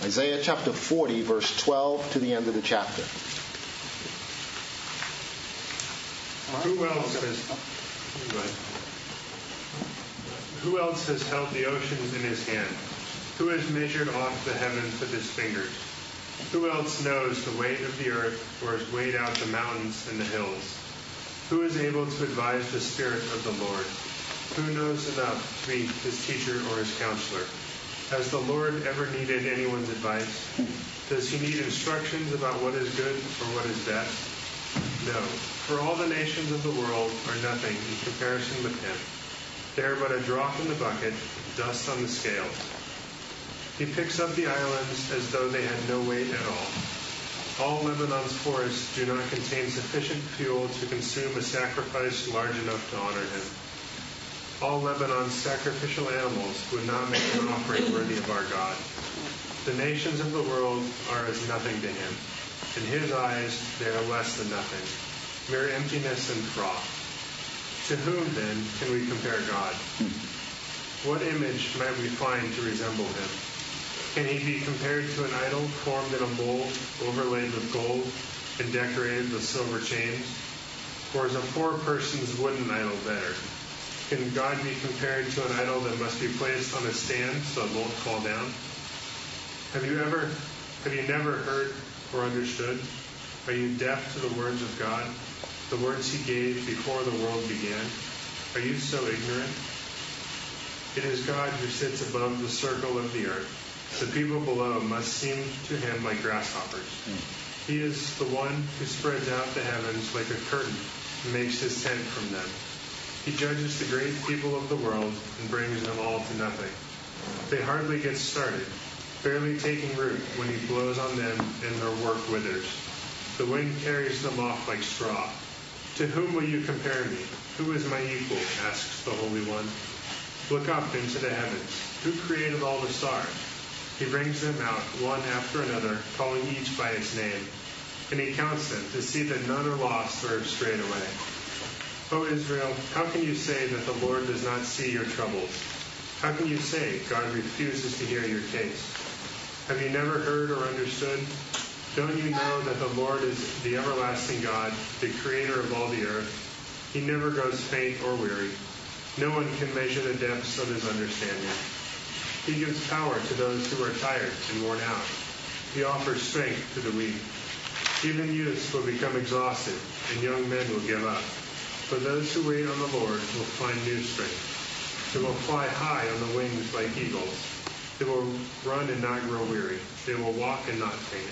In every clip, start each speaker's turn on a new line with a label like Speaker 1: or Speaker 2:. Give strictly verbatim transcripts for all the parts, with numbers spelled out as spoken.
Speaker 1: Isaiah chapter forty, verse twelve to the end of the chapter.
Speaker 2: Who else has Who else has held the oceans in his hand? Who has measured off the heavens with his fingers? Who else knows the weight of the earth, or has weighed out the mountains and the hills? Who is able to advise the Spirit of the Lord? Who knows enough to be his teacher or his counselor? Has the Lord ever needed anyone's advice? Does he need instructions about what is good or what is best? No, for all the nations of the world are nothing in comparison with him. They are but a drop in the bucket, dust on the scales. He picks up the islands as though they had no weight at all. All Lebanon's forests do not contain sufficient fuel to consume a sacrifice large enough to honor him. All Lebanon's sacrificial animals would not make an offering worthy of our God. The nations of the world are as nothing to him. In his eyes, they are less than nothing, mere emptiness and froth. To whom, then, can we compare God? What image might we find to resemble him? Can he be compared to an idol formed in a mold, overlaid with gold, and decorated with silver chains? Or is a poor person's wooden idol better? Can God be compared to an idol that must be placed on a stand so it won't fall down? Have you ever, have you never heard or understood? Are you deaf to the words of God, the words he gave before the world began? Are you so ignorant? It is God who sits above the circle of the earth. The people below must seem to him like grasshoppers. He is the one who spreads out the heavens like a curtain and makes his tent from them. He judges the great people of the world and brings them all to nothing. They hardly get started, barely taking root when he blows on them and their work withers. The wind carries them off like straw. To whom will you compare me? Who is my equal? Asks the Holy One. Look up into the heavens. Who created all the stars? He brings them out, one after another, calling each by its name. And he counts them to see that none are lost or have strayed away. O Israel, how can you say that the Lord does not see your troubles? How can you say God refuses to hear your case? Have you never heard or understood? Don't you know that the Lord is the everlasting God, the creator of all the earth? He never grows faint or weary. No one can measure the depths of his understanding. He gives power to those who are tired and worn out. He offers strength to the weak. Even youths will become exhausted, and young men will give up. But those who wait on the Lord will find new strength. They will fly high on the wings like eagles. They will run and not grow weary. They will walk and not faint.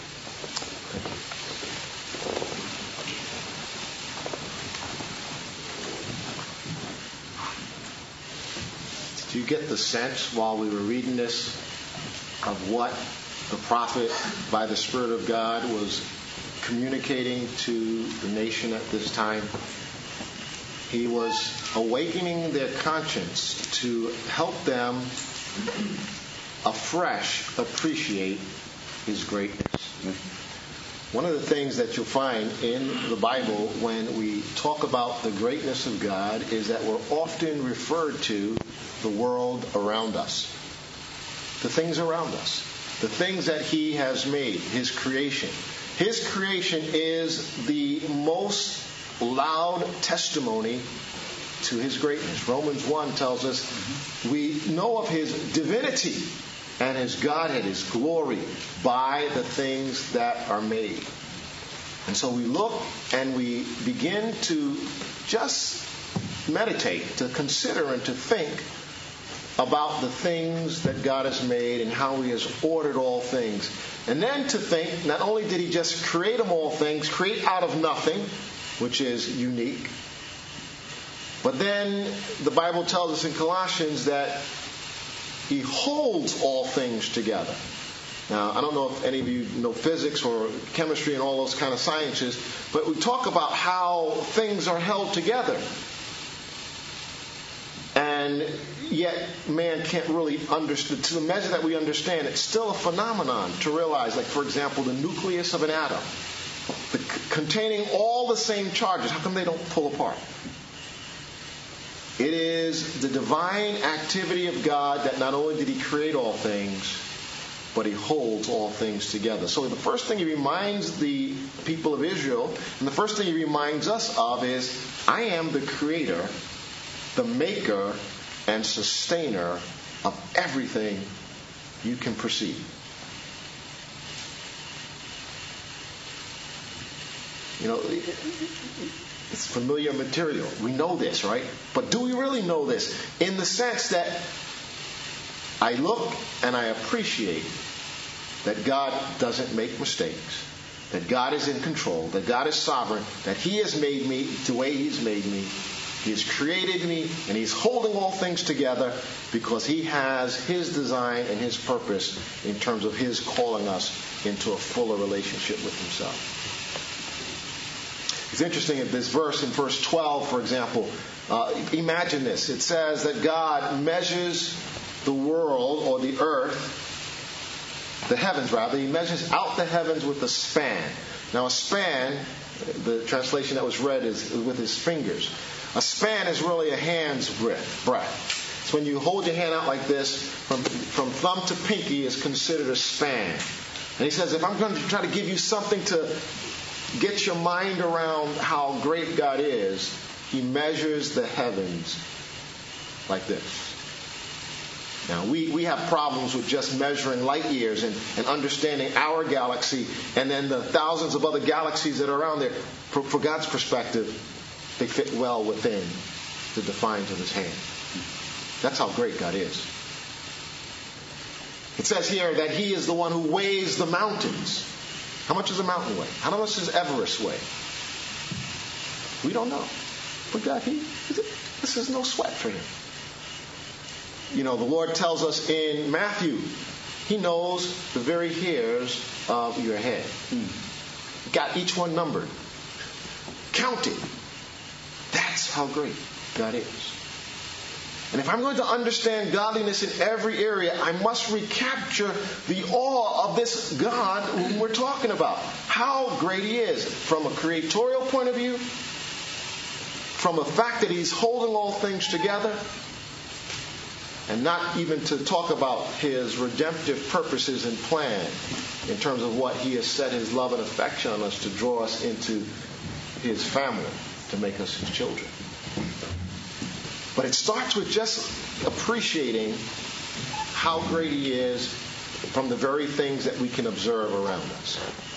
Speaker 1: Do you get the sense while we were reading this of what the prophet, by the Spirit of God, was communicating to the nation at this time? He was awakening their conscience to help them afresh appreciate his greatness. One of the things that you'll find in the Bible when we talk about the greatness of God is that we're often referred to the world around us. The things around us. The things that he has made. His creation. His creation is the most loud testimony to his greatness. Romans one tells us we know of his divinity and his Godhead, his glory, by the things that are made. And so we look and we begin to just meditate, to consider and to think about the things that God has made and how he has ordered all things. And then to think, not only did he just create them all things, create out of nothing, which is unique, but then the Bible tells us in Colossians that he holds all things together. Now, I don't know if any of you know physics or chemistry and all those kind of sciences, but we talk about how things are held together. And yet man can't really understand, to the measure that we understand, it's still a phenomenon to realize, like, for example, the nucleus of an atom, the, containing all the same charges. How come they don't pull apart? It is the divine activity of God that not only did he create all things, but he holds all things together. So the first thing he reminds the people of Israel, and the first thing he reminds us of is, I am the creator, the maker, and sustainer of everything you can perceive. You know, it's familiar material. We know this, right? But do we really know this? In the sense that I look and I appreciate that God doesn't make mistakes, that God is in control, that God is sovereign, that He has made me the way He's made me. He has created me, and He's holding all things together because He has His design and His purpose in terms of His calling us into a fuller relationship with Himself. It's interesting in this verse, in verse twelve, for example, uh, imagine this. It says that God measures the world, or the earth, the heavens rather. He measures out the heavens with a span. Now a span, the translation that was read is with his fingers. A span is really a hand's breadth. breadth. So when you hold your hand out like this, from, from thumb to pinky is considered a span. And he says, if I'm going to try to give you something to get your mind around how great God is, He measures the heavens like this. Now, we, we have problems with just measuring light years and, and understanding our galaxy and then the thousands of other galaxies that are around there. For, for God's perspective, they fit well within the defines of His hand. That's how great God is. It says here that He is the one who weighs the mountains. How much does a mountain weigh? How much does Everest weigh? We don't know. But God, He, this is no sweat for Him. You know, the Lord tells us in Matthew, He knows the very hairs of your head. Got each one numbered. Counted. That's how great God is. And if I'm going to understand godliness in every area, I must recapture the awe of this God whom we're talking about. How great He is from a creatorial point of view, from the fact that He's holding all things together, and not even to talk about His redemptive purposes and plan in terms of what He has set His love and affection on us to draw us into His family, to make us His children. But it starts with just appreciating how great He is from the very things that we can observe around us.